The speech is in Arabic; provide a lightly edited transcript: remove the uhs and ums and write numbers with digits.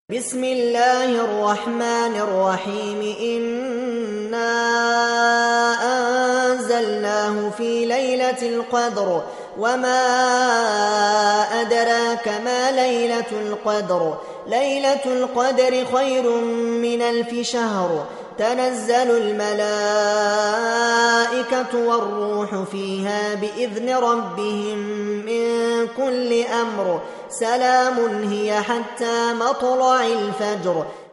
بسم الله الرحمن الرحيم إنا أنزلناه في ليلة القدر وما أدراك ما ليلة القدر ليلة القدر خير من 1000 شهر تنزل الملائكة والروح فيها بإذن ربهم من كل أمر سلام هي حتى مطلع الفجر